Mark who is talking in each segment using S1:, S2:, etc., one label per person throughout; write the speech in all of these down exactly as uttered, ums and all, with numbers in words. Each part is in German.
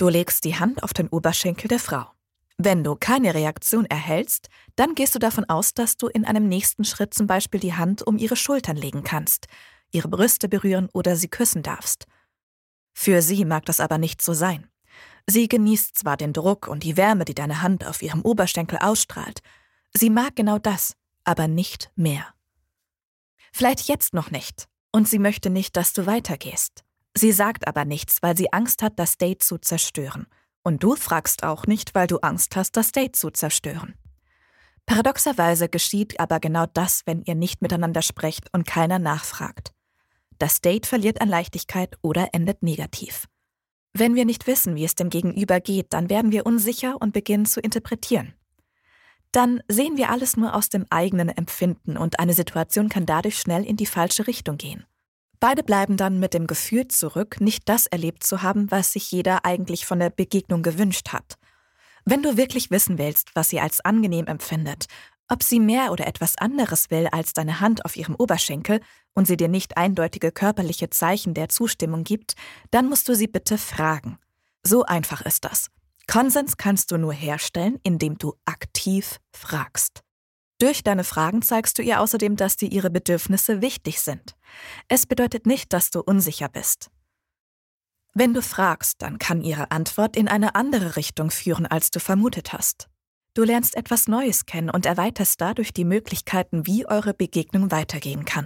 S1: Du legst die Hand auf den Oberschenkel der Frau. Wenn du keine Reaktion erhältst, dann gehst du davon aus, dass du in einem nächsten Schritt zum Beispiel die Hand um ihre Schultern legen kannst, ihre Brüste berühren oder sie küssen darfst. Für sie mag das aber nicht so sein. Sie genießt zwar den Druck und die Wärme, die deine Hand auf ihrem Oberschenkel ausstrahlt. Sie mag genau das, aber nicht mehr. Vielleicht jetzt noch nicht. Und sie möchte nicht, dass du weitergehst. Sie sagt aber nichts, weil sie Angst hat, das Date zu zerstören. Und du fragst auch nicht, weil du Angst hast, das Date zu zerstören. Paradoxerweise geschieht aber genau das, wenn ihr nicht miteinander sprecht und keiner nachfragt. Das Date verliert an Leichtigkeit oder endet negativ. Wenn wir nicht wissen, wie es dem Gegenüber geht, dann werden wir unsicher und beginnen zu interpretieren. Dann sehen wir alles nur aus dem eigenen Empfinden und eine Situation kann dadurch schnell in die falsche Richtung gehen. Beide bleiben dann mit dem Gefühl zurück, nicht das erlebt zu haben, was sich jeder eigentlich von der Begegnung gewünscht hat. Wenn du wirklich wissen willst, was sie als angenehm empfindet, ob sie mehr oder etwas anderes will als deine Hand auf ihrem Oberschenkel und sie dir nicht eindeutige körperliche Zeichen der Zustimmung gibt, dann musst du sie bitte fragen. So einfach ist das. Konsens kannst du nur herstellen, indem du aktiv fragst. Durch deine Fragen zeigst du ihr außerdem, dass dir ihre Bedürfnisse wichtig sind. Es bedeutet nicht, dass du unsicher bist. Wenn du fragst, dann kann ihre Antwort in eine andere Richtung führen, als du vermutet hast. Du lernst etwas Neues kennen und erweiterst dadurch die Möglichkeiten, wie eure Begegnung weitergehen kann.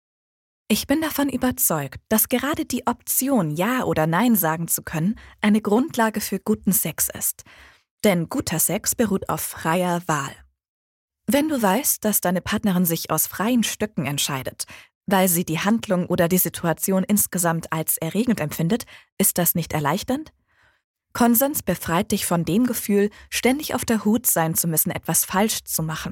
S1: Ich bin davon überzeugt, dass gerade die Option, Ja oder Nein sagen zu können, eine Grundlage für guten Sex ist. Denn guter Sex beruht auf freier Wahl. Wenn du weißt, dass deine Partnerin sich aus freien Stücken entscheidet, weil sie die Handlung oder die Situation insgesamt als erregend empfindet, ist das nicht erleichternd? Konsens befreit dich von dem Gefühl, ständig auf der Hut sein zu müssen, etwas falsch zu machen.